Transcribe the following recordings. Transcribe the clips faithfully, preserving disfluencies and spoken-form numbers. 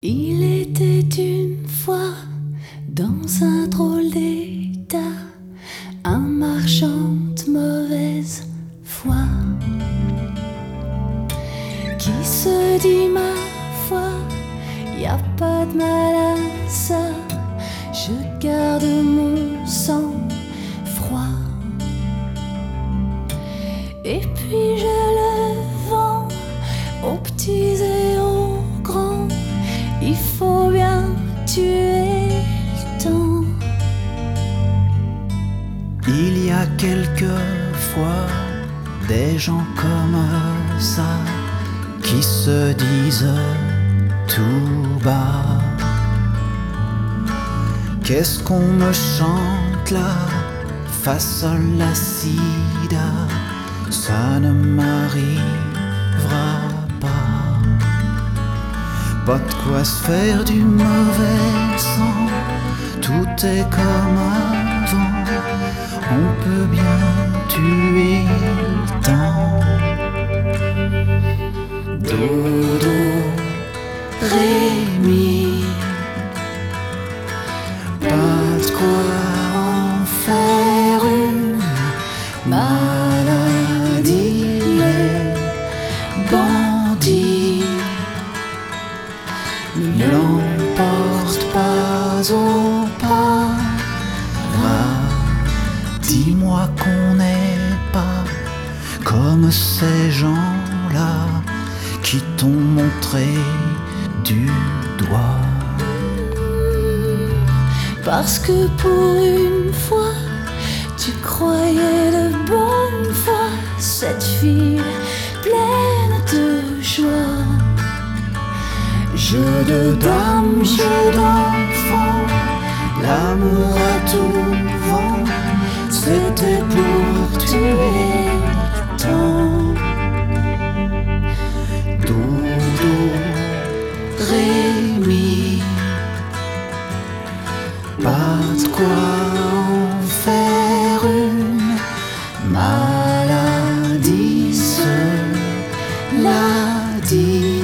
Il était une fois dans un drôle d'état, un marchand de mauvaise foi qui se dit ma foi, y a pas de mal à ça, je garde mon sang froid. Et puis je le vends aux petits et aux grands, il faut bien tuer le temps. Il y a quelquefois des gens comme ça qui se disent tout bas: qu'est-ce qu'on me chante là, fa sol la sida, ça ne m'arrivera pas. Pas de quoi se faire du mauvais sang, tout est comme avant, on peut bien tuer le temps. Dodo, ré, mi, pas de quoi en faire une maladie, les bandits ne l'emporte pas au pas. Dis-moi qu'on n'est pas comme ces gens-là qui t'ont montré du doigt. Parce que pour une fois tu croyais de bonne foi cette fille pleine de joie. Jeu de dames, jeu d'enfants, l'amour à tout vent, c'était pour tuer le temps. Dodo, ré, mi, pas de quoi en faire une maladie, cela dit.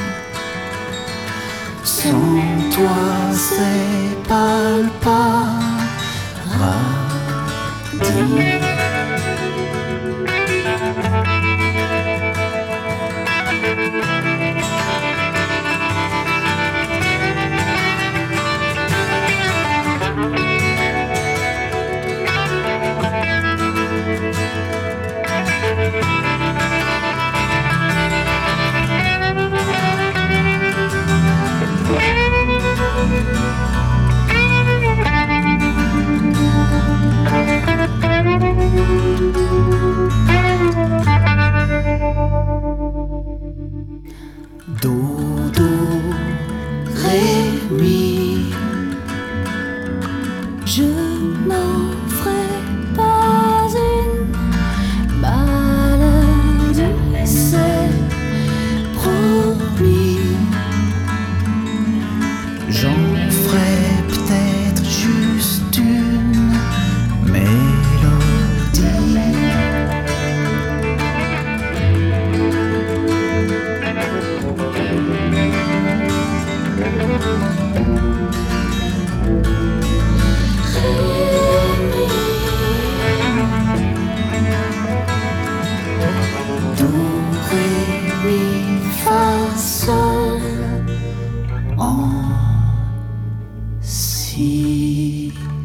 sans toi c'est pas le paradis. Dodo, ré, mi, je n'en ferai pas une maladie, c'est promis. J'en ferai peut-être juste une mélodie. Do, ré, mi, fa, sol, en, si.